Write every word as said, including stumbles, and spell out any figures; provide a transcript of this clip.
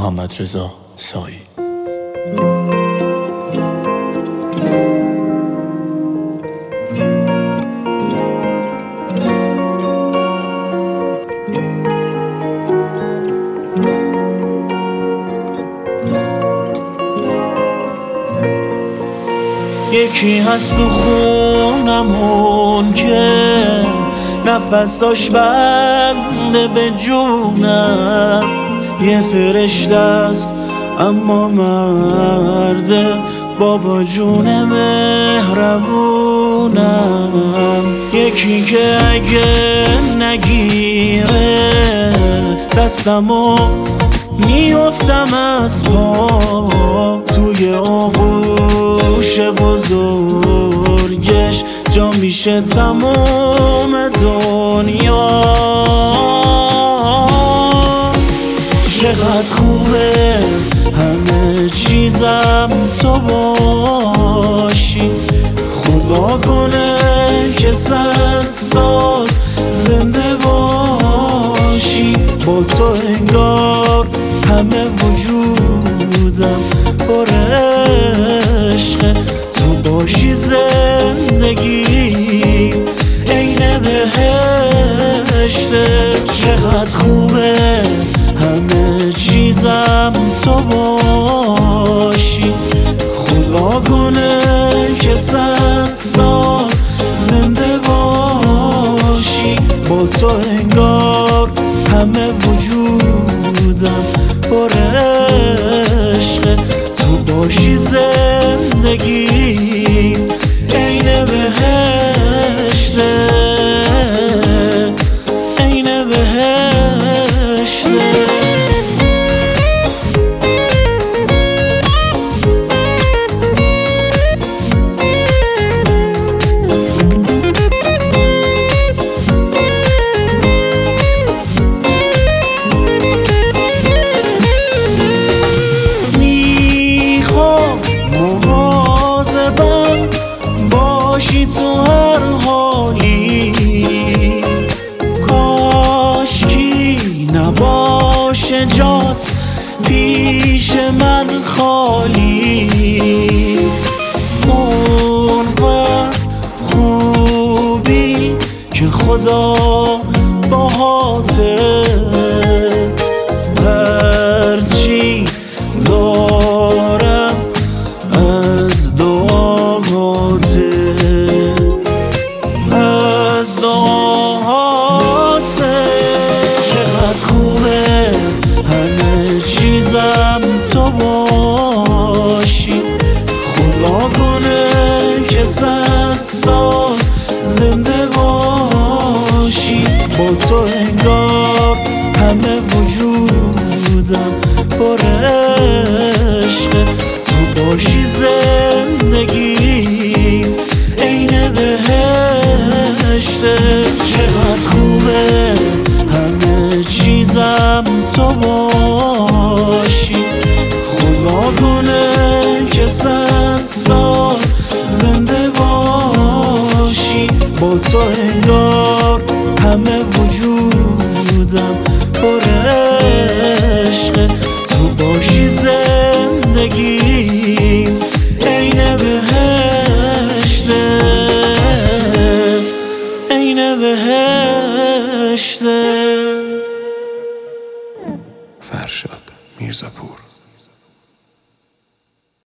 محمدرضا سایی. یکی هست تو خونمون که نفساش بنده به جونم، یه فرشته است اما مرده، بابا جون مهربونم. یکی که اگه نگیره دستمو میافتم از پا، توی آغوش بزرگش جا میشه تمام دنیا. چقدر خوبه همه چیزم تو باشی، خدا کنه که صد سال زنده باشی. با تو انگار همه وجودم پر عشقه، تو باشی زندگی عین بهشته. چقدر خوبه همه چیزم تو باشی، خدا کنه که صد سال زنده باشی. با تو انگار همه وجودم پر عشقه، تو باشی زندگی عین بهشته، عین بهشته. باشی تو هر حالی، کاشکی نباشه جات پیش من خالی. اونقدر خوبی که خدا باهاته، هرچی دارم از دعاهاته، از دعاهاته. چقدر خوبه همه چیزم تو باشی، خدا کنه که صد سال زنده باشی. با تو انگار همه وجودم پر عشقه، تو باشی زندگی عین بهشته. چقدر خوبه همه چیزم تو باشی، خدا کنه که صد سال زنده باشی. با تو انگار همه وجودم پر عشقه، تو باشی زندگی عین بهشته، عین بهشته. فرشاد میرزاپور.